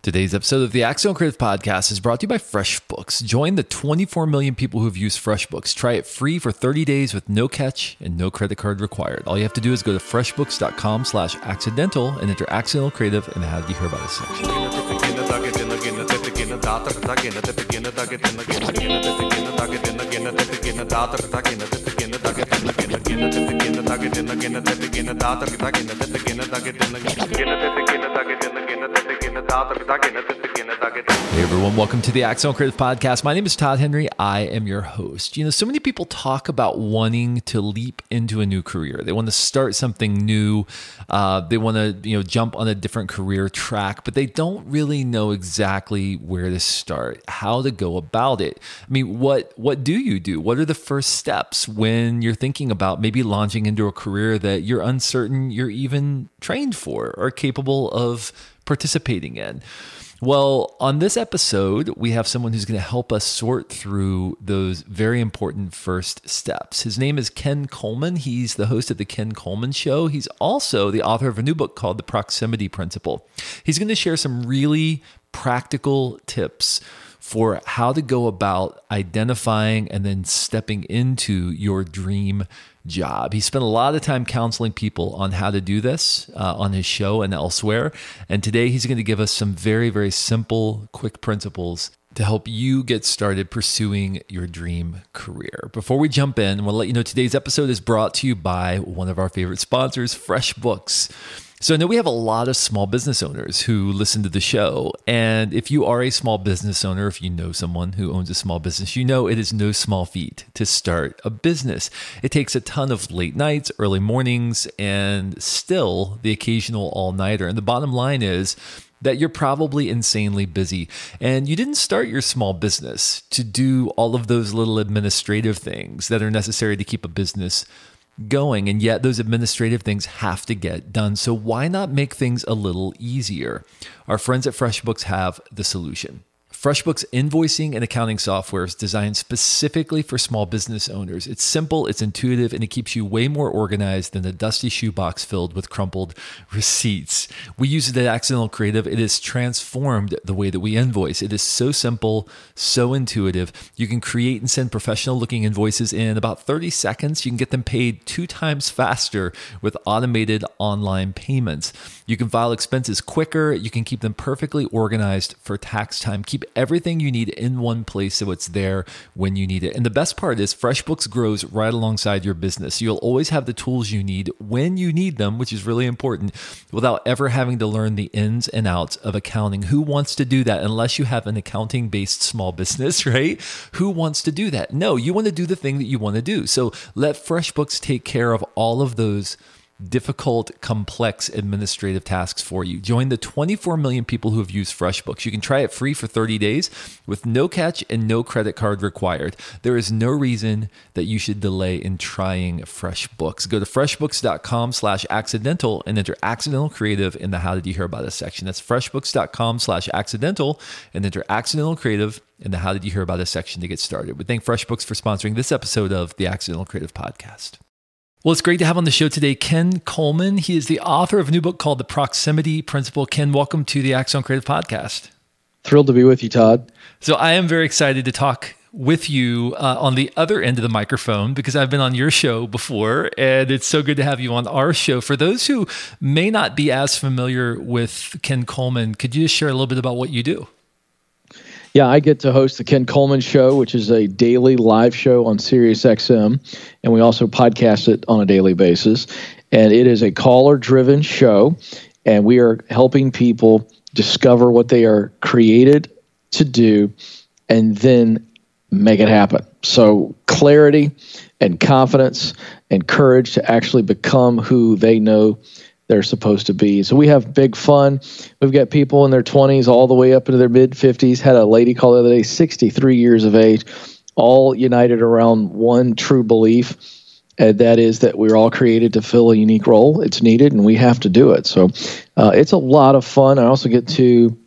Today's episode of the Accidental Creative Podcast is brought to you by FreshBooks. Join the 24 million people who've used FreshBooks. Try it free for 30 days with no catch and no credit card required. All you have to do is go to freshbooks.com/accidental and enter Accidental Creative in the How Did You Hear About Us section. Hey everyone, welcome to the Accidental Creative Podcast. My name is Todd Henry. I am your host. So many people talk about wanting to leap into a new career. They want to start something new. They want to, jump on a different career track, but they don't really know exactly where to start, how to go about it. I mean, what do you do? What are the first steps when you're thinking about maybe launching into a career that you're uncertain you're even trained for or capable of participating in? Well, on this episode, we have someone who's going to help us sort through those very important first steps. His name is Ken Coleman. He's the host of The Ken Coleman Show. He's also the author of a new book called The Proximity Principle. He's going to share some really practical tips for how to go about identifying and then stepping into your dream job. He spent a lot of time counseling people on how to do this on his show and elsewhere. And today he's going to give us some very, very simple, quick principles to help you get started pursuing your dream career. Before we jump in, I want to let you know today's episode is brought to you by one of our favorite sponsors, FreshBooks. So I know we have a lot of small business owners who listen to the show. And if you are a small business owner, if you know someone who owns a small business, you know it is no small feat to start a business. It takes a ton of late nights, early mornings, and still the occasional all-nighter. And the bottom line is that you're probably insanely busy. And you didn't start your small business to do all of those little administrative things that are necessary to keep a business going, and yet those administrative things have to get done. So why not make things a little easier? Our friends at FreshBooks have the solution. FreshBooks invoicing and accounting software is designed specifically for small business owners. It's simple, it's intuitive, and it keeps you way more organized than a dusty shoebox filled with crumpled receipts. We use it at Accidental Creative. It has transformed the way that we invoice. It is so simple, so intuitive. You can create and send professional-looking invoices in about 30 seconds. You can get them paid 2 times faster with automated online payments. You can file expenses quicker. You can keep them perfectly organized for tax time. Keep everything you need in one place so it's there when you need it. And the best part is FreshBooks grows right alongside your business. You'll always have the tools you need when you need them, which is really important, without ever having to learn the ins and outs of accounting. Who wants to do that unless you have an accounting-based small business, right? Who wants to do that? No, you want to do the thing that you want to do. So let FreshBooks take care of all of those difficult, complex administrative tasks for you. Join the 24 million people who have used FreshBooks. You can try it free for 30 days with no catch and no credit card required. There is no reason that you should delay in trying FreshBooks. Go to freshbooks.com/accidental and enter Accidental Creative in the How Did You Hear About Us section. That's freshbooks.com/accidental and enter Accidental Creative in the How Did You Hear About Us section to get started. We thank FreshBooks for sponsoring this episode of the Accidental Creative Podcast. Well, it's great to have on the show today Ken Coleman. He is the author of a new book called The Proximity Principle. Ken, welcome to the Accidental Creative Podcast. Thrilled to be with you, Todd. So I am very excited to talk with you on the other end of the microphone because I've been on your show before, and it's so good to have you on our show. For those who may not be as familiar with Ken Coleman, could you just share a little bit about what you do? Yeah, I get to host the Ken Coleman Show, which is a daily live show on SiriusXM, and we also podcast it on a daily basis. And it is a caller-driven show, and we are helping people discover what they are created to do and then make it happen. So clarity and confidence and courage to actually become who they know they're supposed to be. So we have big fun. We've got people in their 20s all the way up into their mid-50s. Had a lady call the other day, 63 years of age, all united around one true belief, and that is that we're all created to fill a unique role. It's needed, and we have to do it. So it's a lot of fun. I also get to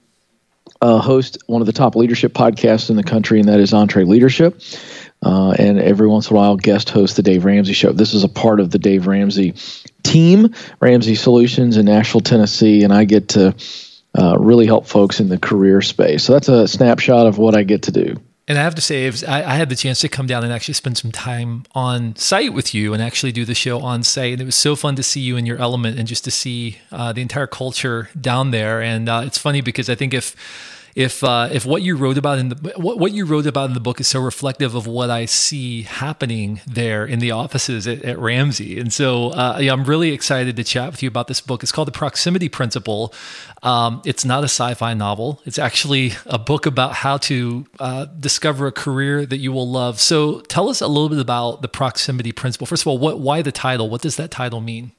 host one of the top leadership podcasts in the country, and that is EntreLeadership. And every once in a while, guest host the Dave Ramsey Show. This is a part of the Dave Ramsey team, Ramsey Solutions in Nashville, Tennessee, and I get to really help folks in the career space. So that's a snapshot of what I get to do. And I have to say, I had the chance to come down and actually spend some time on site with you and actually do the show on site. And it was so fun to see you in your element and just to see the entire culture down there. And it's funny because I think if what you wrote about in the book is so reflective of what I see happening there in the offices at Ramsey. And so I'm really excited to chat with you about this book. It's called The Proximity Principle. It's not a sci-fi novel. It's actually a book about how to discover a career that you will love. So tell us a little bit about The Proximity Principle. First of all, why the title? What does that title mean?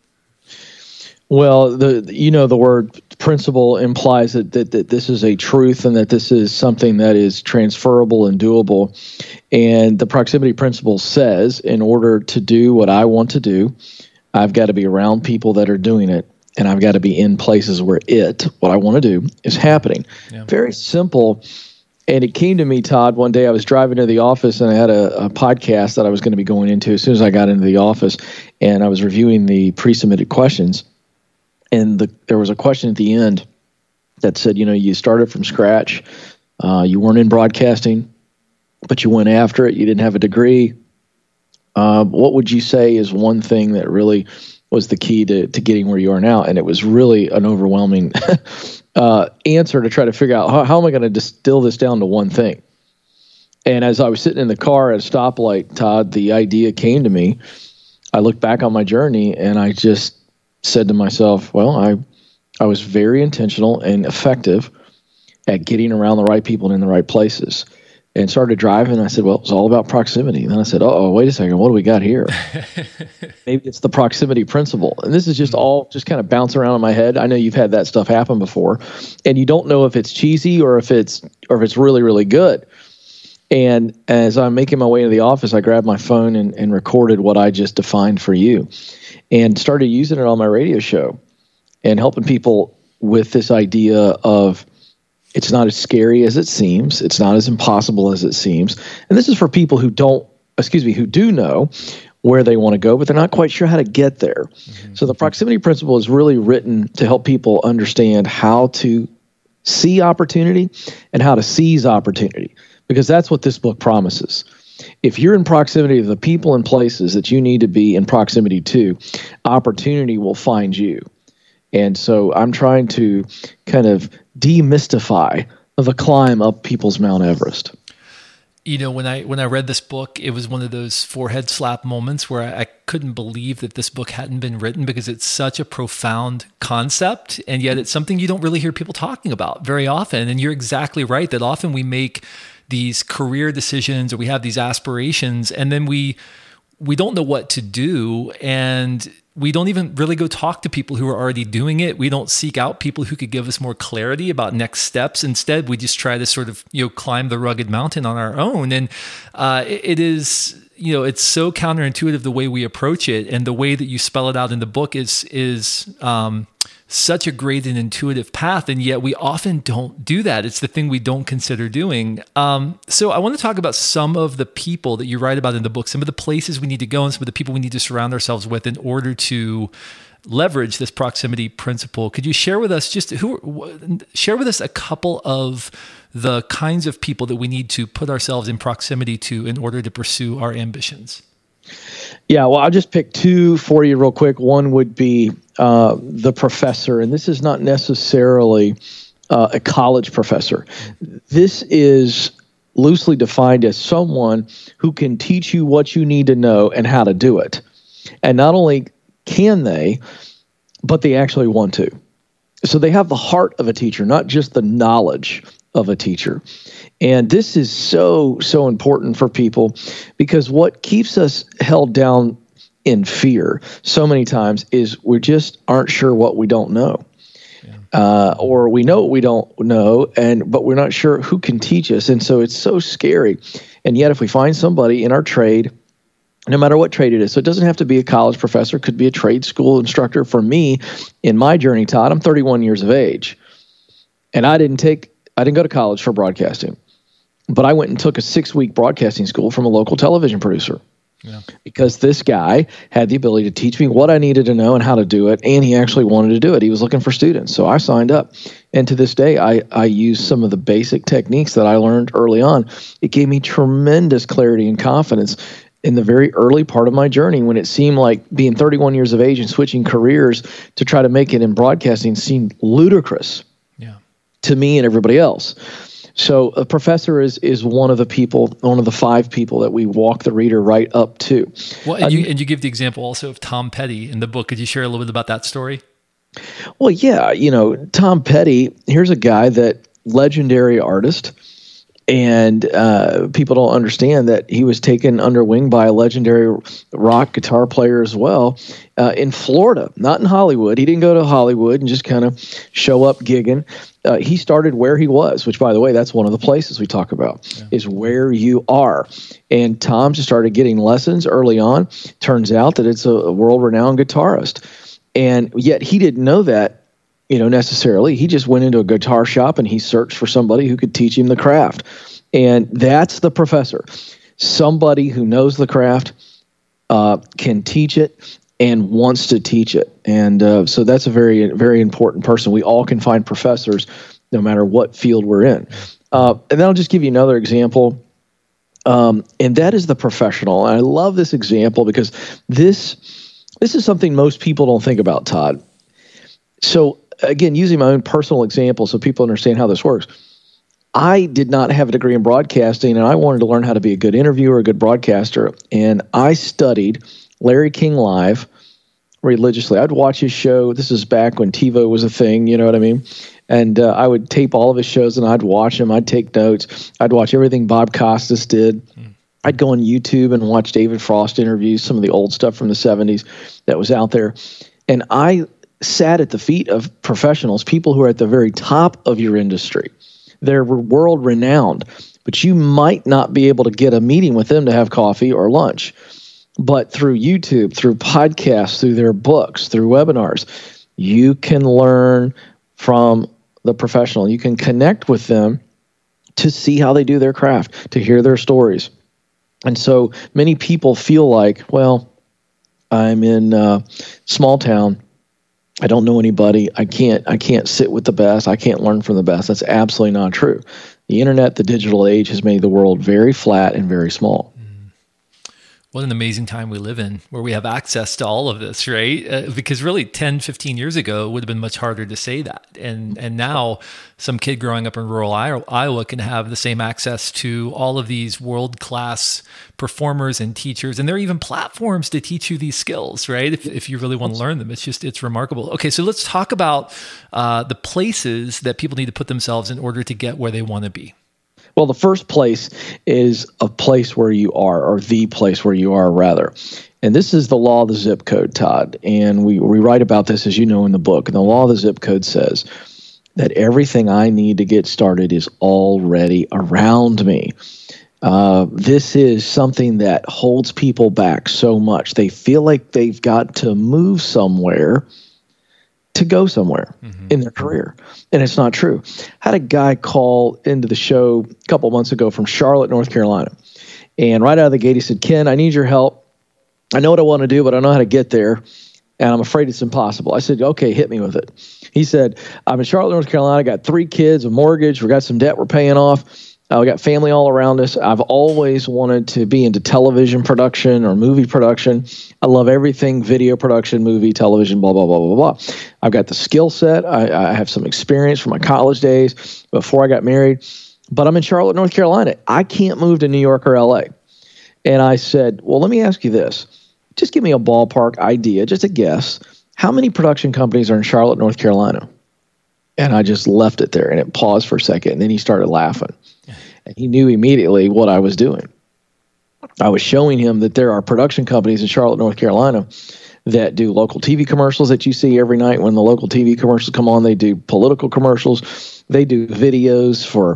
Well, the word principle implies that this is a truth and that this is something that is transferable and doable. And the proximity principle says, in order to do what I want to do, I've got to be around people that are doing it, and I've got to be in places where what I want to do, is happening. Yeah. Very simple. And it came to me, Todd, one day I was driving to the office and I had a podcast that I was going to be going into as soon as I got into the office, and I was reviewing the pre-submitted questions. And there was a question at the end that said, you started from scratch. You weren't in broadcasting, but you went after it. You didn't have a degree. What would you say is one thing that really was the key to getting where you are now? And it was really an overwhelming answer to try to figure out how am I going to distill this down to one thing. And as I was sitting in the car at a stoplight, Todd, the idea came to me. I looked back on my journey and I just said to myself, well, I was very intentional and effective at getting around the right people and in the right places, and started driving. And I said, well, it's all about proximity. And then I said, oh, wait a second. What do we got here? Maybe it's the proximity principle. And this is just all just kind of bounce around in my head. I know you've had that stuff happen before, and you don't know if it's cheesy or if it's really, really good. And as I'm making my way into the office, I grabbed my phone and recorded what I just defined for you, and started using it on my radio show and helping people with this idea of it's not as scary as it seems. It's not as impossible as it seems. And this is for people who do know where they want to go, but they're not quite sure how to get there. Mm-hmm. So the proximity principle is really written to help people understand how to see opportunity and how to seize opportunity, because that's what this book promises. If you're in proximity to the people and places that you need to be in proximity to, opportunity will find you. And so I'm trying to kind of demystify the climb up people's Mount Everest. When I read this book, it was one of those forehead slap moments where I couldn't believe that this book hadn't been written, because it's such a profound concept, and yet it's something you don't really hear people talking about very often. And you're exactly right that often we make these career decisions or we have these aspirations, and then we don't know what to do, and we don't even really go talk to people who are already doing it. We don't seek out people who could give us more clarity about next steps. Instead, we just try to sort of climb the rugged mountain on our own. And it is, it's so counterintuitive the way we approach it, and the way that you spell it out in the book is such a great and intuitive path, and yet we often don't do that. It's the thing we don't consider doing. So I want to talk about some of the people that you write about in the book, some of the places we need to go, and some of the people we need to surround ourselves with in order to leverage this proximity principle. Could you share with us a couple of the kinds of people that we need to put ourselves in proximity to in order to pursue our ambitions? Yeah, well, I'll just pick two for you real quick. One would be the professor, and this is not necessarily a college professor. This is loosely defined as someone who can teach you what you need to know and how to do it. And not only can they, but they actually want to. So they have the heart of a teacher, not just the knowledge of a teacher. And this is so important for people, because what keeps us held down in fear so many times is we just aren't sure what we don't know. Yeah. Or we know what we don't know, but we're not sure who can teach us. And so it's so scary. And yet if we find somebody in our trade, no matter what trade it is, so it doesn't have to be a college professor, it could be a trade school instructor. For me, in my journey, Todd, I'm 31 years of age, and I didn't go to college for broadcasting, but I went and took a 6-week broadcasting school from a local television producer. Yeah. Because this guy had the ability to teach me what I needed to know and how to do it, and he actually wanted to do it. He was looking for students, so I signed up. And to this day, I use some of the basic techniques that I learned early on. It gave me tremendous clarity and confidence in the very early part of my journey, when it seemed like being 31 years of age and switching careers to try to make it in broadcasting seemed ludicrous to me and everybody else. So a professor is one of the 5 people that we walk the reader right up to. Well, and you give the example also of Tom Petty in the book. Could you share a little bit about that story? Well, yeah, Tom Petty, here's a guy that legendary artist, and people don't understand that he was taken under wing by a legendary rock guitar player as well in Florida, not in Hollywood. He didn't go to Hollywood and just kind of show up gigging. He started where he was, which, by the way, that's one of the places we talk about, is where you are. And Tom just started getting lessons early on. Turns out that it's a world-renowned guitarist. And yet he didn't know that, necessarily. He just went into a guitar shop and he searched for somebody who could teach him the craft. And that's the professor. Somebody who knows the craft, can teach it, and wants to teach it. And so that's a very, very important person. We all can find professors no matter what field we're in. And then I'll just give you another example. And that is the professional. And I love this example because this is something most people don't think about, Todd. So again, using my own personal example so people understand how this works. I did not have a degree in broadcasting, and I wanted to learn how to be a good interviewer, a good broadcaster. And I studied Larry King Live religiously. I'd watch his show. This is back when TiVo was a thing, you know what I mean? And I would tape all of his shows, and I'd watch them. I'd take notes. I'd watch everything Bob Costas did. I'd go on YouTube and watch David Frost interviews, some of the old stuff from the 70s that was out there. And I sat at the feet of professionals, people who are at the very top of your industry. They're world renowned, but you might not be able to get a meeting with them to have coffee or lunch. But through YouTube, through podcasts, through their books, through webinars, you can learn from the professional. You can connect with them to see how they do their craft, to hear their stories. And so many people feel like, well, I'm in small town. I don't know anybody. I can't sit with the best. I can't learn from the best. That's absolutely not true. The internet, the digital age, has made the world very flat and very small. What an amazing time we live in, where we have access to all of this, right? Because really 10, 15 years ago, it would have been much harder to say that. And now some kid growing up in rural Iowa can have the same access to all of these world-class performers and teachers. And there are even platforms to teach you these skills, right? If you really want to learn them. It's remarkable. Okay, so let's talk about the places that people need to put themselves in order to get where they want to be. Well, the first place is a place where you are, or the place where you are, rather. And this is the law of the zip code, Todd. And we write about this, as you know, in the book. And the law of the zip code says that everything I need to get started is already around me. This is something that holds people back so much. They feel like they've got to move somewhere to go somewhere in their career. And it's not true. I had a guy call into the show a couple months ago from Charlotte, North Carolina. And right out of the gate, he said, Ken, I need your help. I know what I want to do, but I don't know how to get there. And I'm afraid it's impossible. I said, okay, hit me with it. He said, I'm in Charlotte, North Carolina. I got 3 kids, a mortgage. We got some debt we're paying off. We got family all around us. I've always wanted to be into television production or movie production. I love everything video production, movie, television, blah, blah, blah, blah, blah. I've got the skill set. I have some experience from my college days before I got married. But I'm in Charlotte, North Carolina. I can't move to New York or LA. And I said, well, let me ask you this. Just give me a ballpark idea, just a guess. How many production companies are in Charlotte, North Carolina? And I just left it there, and it paused for a second, and then he started laughing. And he knew immediately what I was doing. I was showing him that there are production companies in Charlotte, North Carolina that do local TV commercials that you see every night. When the local TV commercials come on, they do political commercials. They do videos for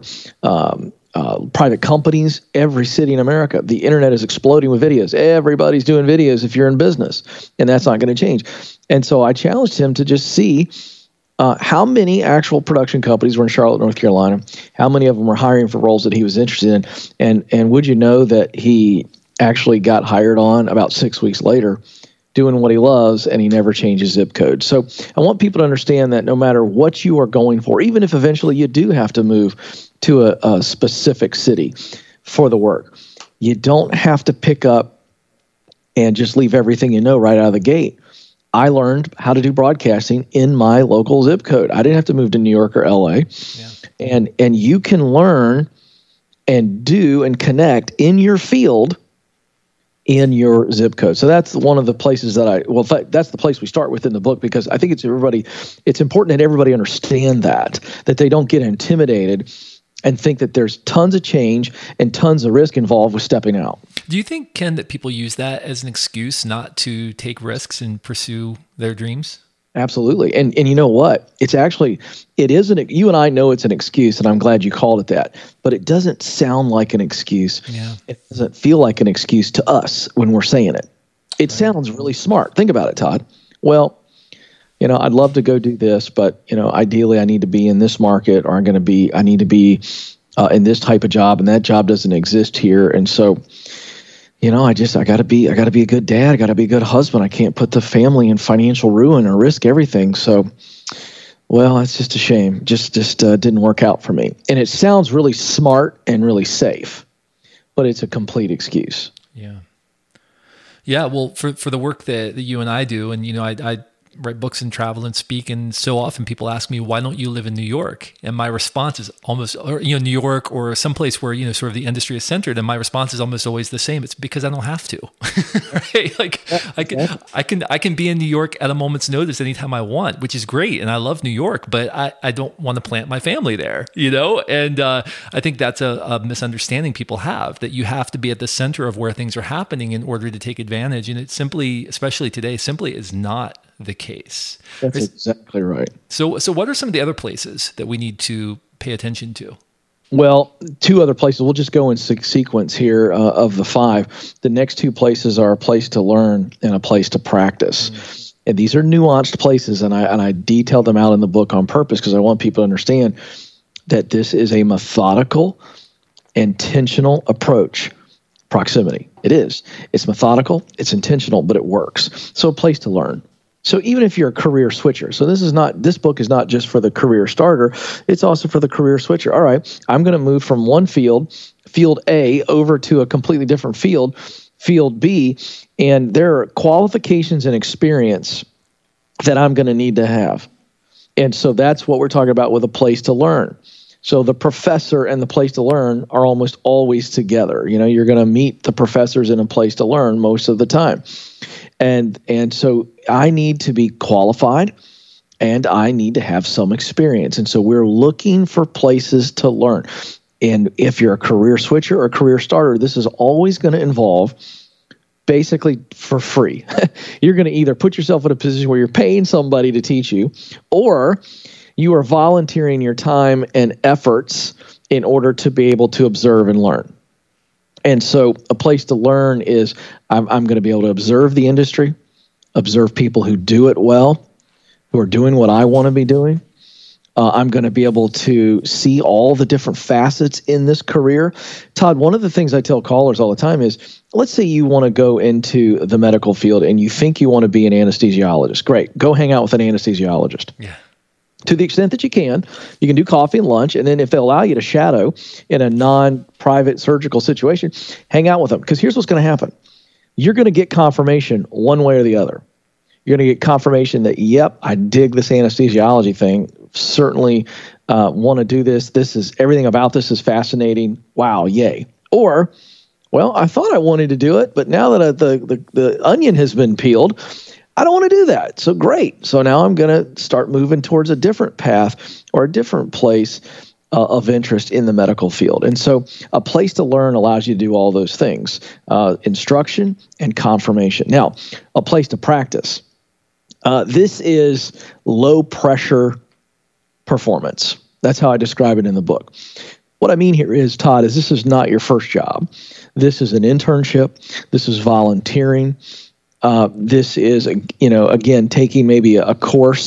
private companies, every city in America. The internet is exploding with videos. Everybody's doing videos if you're in business, and that's not going to change. And so I challenged him to just see how many actual production companies were in Charlotte, North Carolina, how many of them were hiring for roles that he was interested in, and would you know that he actually got hired on about 6 weeks later doing what he loves, and he never changes zip code. So I want people to understand that no matter what you are going for, even if eventually you do have to move to a specific city for the work, you don't have to pick up and just leave everything you know right out of the gate. I learned how to do broadcasting in my local zip code. I didn't have to move to New York or LA. Yeah. And you can learn and do and connect in your field in your zip code. So that's one of the places that that's the place we start with in the book, because I think it's important that everybody understand that they don't get intimidated and think that there's tons of change and tons of risk involved with stepping out. Do you think, Ken, that people use that as an excuse not to take risks and pursue their dreams? Absolutely. And you know what? You and I know it's an excuse, and I'm glad you called it that, but it doesn't sound like an excuse. Yeah. It doesn't feel like an excuse to us when we're saying it. It sounds really smart. Think about it, Todd. Well, I'd love to go do this, but, ideally I need to be in this market, or I need to be in this type of job, and that job doesn't exist here. And so, I got to be a good dad. I got to be a good husband. I can't put the family in financial ruin or risk everything. So, well, it's just a shame. Just didn't work out for me. And it sounds really smart and really safe, but it's a complete excuse. Yeah. Yeah. Well, for the work that you and I do, and, I write books and travel and speak, and so often people ask me, why don't you live in New York? And my response is almost, New York or someplace where, sort of the industry is centered. And my response is almost always the same. It's because I don't have to, right? Like I can be in New York at a moment's notice anytime I want, which is great. And I love New York, but I don't want to plant my family there, And I think that's a misunderstanding people have, that you have to be at the center of where things are happening in order to take advantage. And it simply, especially today, is not the case. That's exactly right. So what are some of the other places that we need to pay attention to? Well, two other places. We'll just go in sequence here of the 5. The next 2 places are a place to learn and a place to practice. Mm-hmm. And these are nuanced places, and I detail them out in the book on purpose, because I want people to understand that this is a methodical, intentional approach. Proximity. It is. It's methodical, it's intentional, but it works. So a place to learn. So even if you're a career switcher, so this book is not just for the career starter, it's also for the career switcher. All right, I'm going to move from one field A, over to a completely different field B, and there are qualifications and experience that I'm going to need to have. And so that's what we're talking about with a place to learn. So the professor and the place to learn are almost always together. You're going to meet the professors in a place to learn most of the time. And so I need to be qualified, and I need to have some experience. And so we're looking for places to learn. And if you're a career switcher or a career starter, this is always going to involve basically for free. You're going to either put yourself in a position where you're paying somebody to teach you, or you are volunteering your time and efforts in order to be able to observe and learn. And so a place to learn is I'm going to be able to observe the industry, observe people who do it well, who are doing what I want to be doing. I'm going to be able to see all the different facets in this career. Todd, one of the things I tell callers all the time is, let's say you want to go into the medical field and you think you want to be an anesthesiologist. Great. Go hang out with an anesthesiologist. Yeah. To the extent that you can do coffee and lunch, and then if they allow you to shadow in a non-private surgical situation, hang out with them. Because here's what's going to happen. You're going to get confirmation one way or the other. You're going to get confirmation that, yep, I dig this anesthesiology thing. Certainly want to do this. Everything about this is fascinating. Wow, yay. Or, well, I thought I wanted to do it, but now that the onion has been peeled, I don't want to do that. So great. So now I'm going to start moving towards a different path or a different place of interest in the medical field. And so a place to learn allows you to do all those things, instruction and confirmation. Now, a place to practice. This is low pressure performance. That's how I describe it in the book. What I mean here is, Todd, this is not your first job. This is an internship. This is volunteering. This is, again, taking maybe a course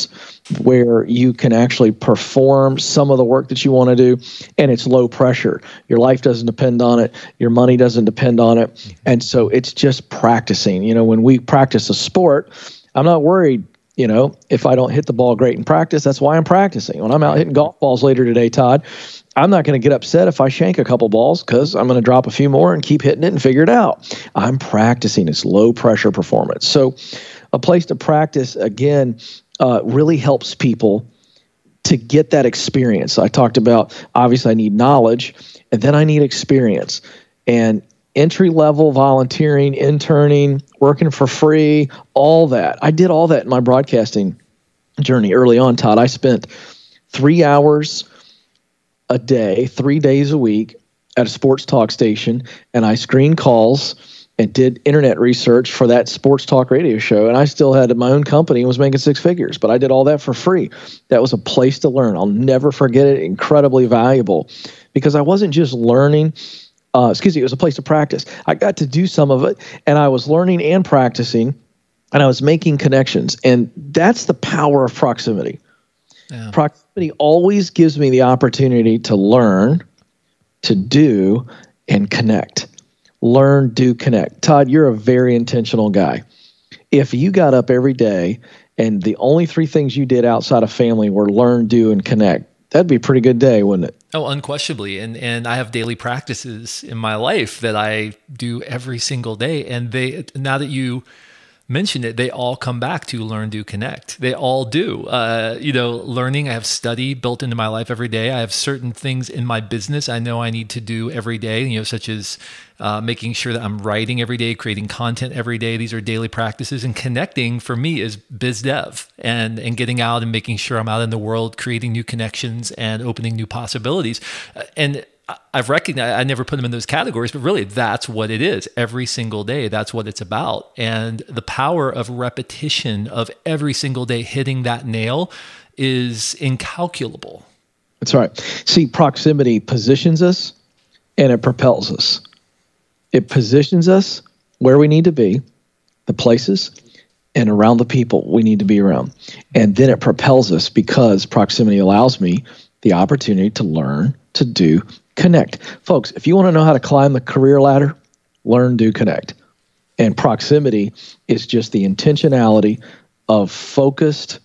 where you can actually perform some of the work that you want to do, and it's low pressure. Your life doesn't depend on it. Your money doesn't depend on it. And so it's just practicing. When we practice a sport, I'm not worried, if I don't hit the ball great in practice. That's why I'm practicing. When I'm out hitting golf balls later today, Todd, I'm not going to get upset if I shank a couple balls, because I'm going to drop a few more and keep hitting it and figure it out. I'm practicing. It's low pressure performance. So a place to practice, again, really helps people to get that experience. I talked about, obviously, I need knowledge, and then I need experience. And entry-level volunteering, interning, working for free, all that. I did all that in my broadcasting journey early on, Todd. I spent 3 hours a day, 3 days a week at a sports talk station, and I screened calls and did internet research for that sports talk radio show. And I still had my own company and was making six figures, but I did all that for free. That was a place to learn. I'll never forget it. Incredibly valuable, because I wasn't just learning. It was a place to practice. I got to do some of it, and I was learning and practicing, and I was making connections. And that's the power of proximity. Yeah. Proximity always gives me the opportunity to learn, to do, and connect. Learn, do, connect. Todd, you're a very intentional guy. If you got up every day and the only three things you did outside of family were learn, do, and connect, that'd be a pretty good day, wouldn't it? Oh, unquestionably. And I have daily practices in my life that I do every single day. And now that you mentioned it, they all come back to learn, do, connect. They all do. Learning, I have study built into my life every day. I have certain things in my business I know I need to do every day, such as making sure that I'm writing every day, creating content every day. These are daily practices. And connecting for me is biz dev and getting out and making sure I'm out in the world, creating new connections and opening new possibilities. And I've recognized, I never put them in those categories, but really that's what it is. Every single day, that's what it's about. And the power of repetition of every single day hitting that nail is incalculable. That's right. See, proximity positions us and it propels us. It positions us where we need to be, the places, and around the people we need to be around. And then it propels us because proximity allows me the opportunity to learn, to do, connect. Folks, if you want to know how to climb the career ladder, learn, do, connect. And proximity is just the intentionality of focused,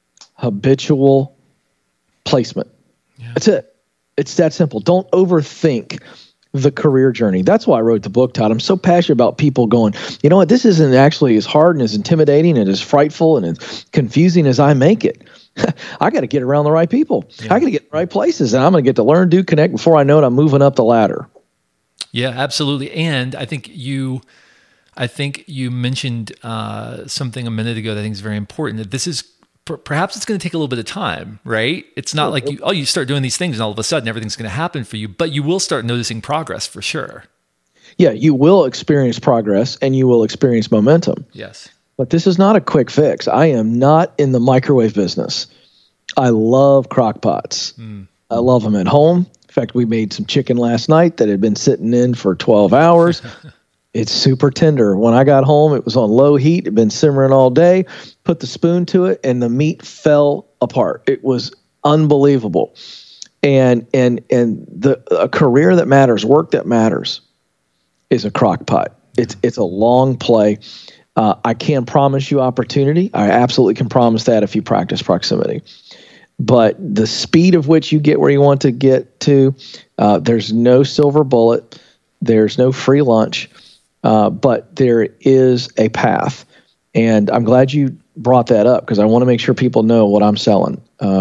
habitual placement. Yeah. That's it. It's that simple. Don't overthink the career journey. That's why I wrote the book, Todd. I'm so passionate about people going, you know what, this isn't actually as hard and as intimidating and as frightful and as confusing as I make it. I got to get around the right people. Yeah. I got to get in the right places, and I'm going to get to learn, do, connect. Before I know it, I'm moving up the ladder. Yeah, absolutely. And I think you mentioned something a minute ago that I think is very important. That this is perhaps it's going to take a little bit of time, right? It's not like you start doing these things and all of a sudden everything's going to happen for you, but you will start noticing progress for sure. Yeah, you will experience progress and you will experience momentum. Yes. But this is not a quick fix. I am not in the microwave business. I love crock pots. I love them at home. In fact, we made some chicken last night that had been sitting in for 12 hours. It's super tender. When I got home, it was on low heat. It had been simmering all day. Put the spoon to it, and the meat fell apart. It was unbelievable. And a career that matters, work that matters, is a crock pot. It's a long play. I can promise you opportunity. I absolutely can promise that if you practice proximity. But the speed of which you get where you want to get to, there's no silver bullet. There's no free lunch. But there is a path. And I'm glad you brought that up because I want to make sure people know what I'm selling.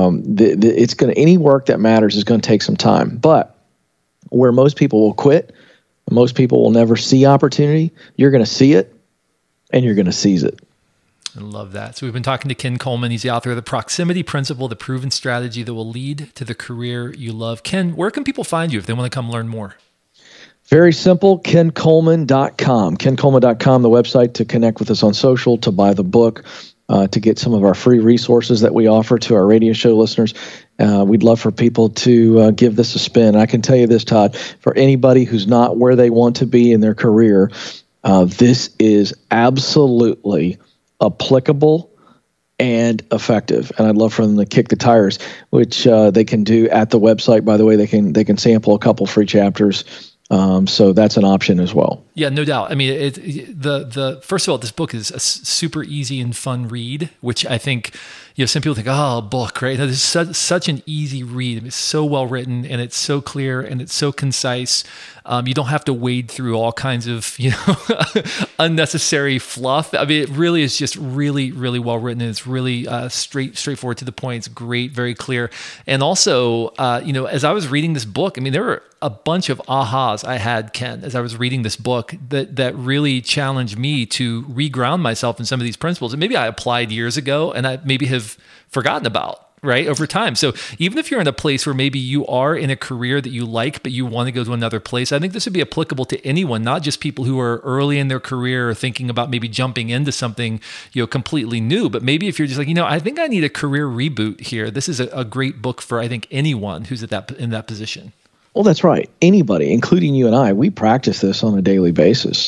Any work that matters is going to take some time. But where most people will quit, most people will never see opportunity, you're going to see it and you're going to seize it. I love that. So we've been talking to Ken Coleman. He's the author of The Proximity Principle, the proven strategy that will lead to the career you love. Ken, where can people find you if they want to come learn more? Very simple, kencoleman.com. kencoleman.com, the website to connect with us on social, to buy the book, to get some of our free resources that we offer to our radio show listeners. We'd love for people to give this a spin. I can tell you this, Todd, for anybody who's not where they want to be in their career, this is absolutely applicable and effective. And I'd love for them to kick the tires, which they can do at the website. By the way, they can sample a couple free chapters. So that's an option as well. Yeah, no doubt. I mean, the first of all, this book is a super easy and fun read, which I think, some people think, oh, a book, right? No, this is such an easy read. I mean, it's so well written, and it's so clear, and it's so concise. You don't have to wade through all kinds of, unnecessary fluff. I mean, it really is just really, really well written, and it's really straightforward to the point. It's great, very clear. And also, as I was reading this book, I mean, there were a bunch of ahas I had, Ken, as I was reading this book that really challenged me to reground myself in some of these principles. And maybe I applied years ago and I maybe have forgotten about, right, over time. So even if you're in a place where maybe you are in a career that you like, but you want to go to another place, I think this would be applicable to anyone, not just people who are early in their career or thinking about maybe jumping into something, completely new. But maybe if you're just like, I think I need a career reboot here, this is a great book for, I think, anyone who's in that position. Well, that's right. Anybody, including you and I, we practice this on a daily basis.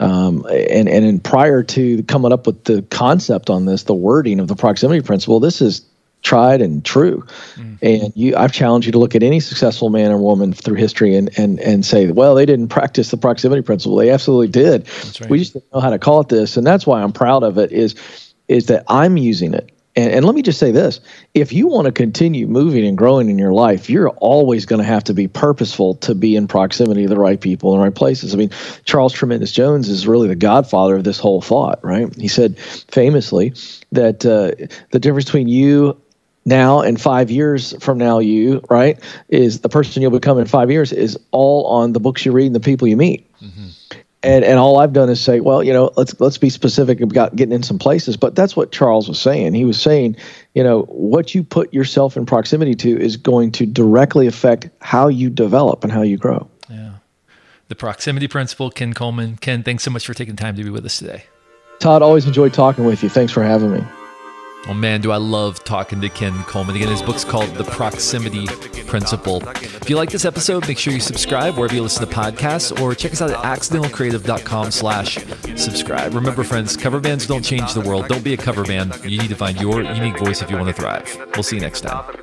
And prior to coming up with the concept on this, the wording of the proximity principle, this is tried and true. And I've challenged you to look at any successful man or woman through history and say, well, they didn't practice the proximity principle. They absolutely did. That's right. We just didn't know how to call it this. And that's why I'm proud of it is that I'm using it. And let me just say this. If you want to continue moving and growing in your life, you're always going to have to be purposeful to be in proximity to the right people in the right places. I mean, Charles Tremendous Jones is really the godfather of this whole thought, right? He said famously that the difference between you now and 5 years from now, right, is the person you'll become in 5 years is all on the books you read and the people you meet. Mm-hmm. And all I've done is say, well, let's be specific about getting in some places. But that's what Charles was saying. He was saying, what you put yourself in proximity to is going to directly affect how you develop and how you grow. Yeah. The proximity principle, Ken Coleman. Ken, thanks so much for taking time to be with us today. Todd, always enjoyed talking with you. Thanks for having me. Oh man, do I love talking to Ken Coleman. Again, his book's called The Proximity Principle. If you like this episode, make sure you subscribe wherever you listen to podcasts or check us out at accidentalcreative.com/subscribe. Remember, friends, cover bands don't change the world. Don't be a cover band. You need to find your unique voice if you want to thrive. We'll see you next time.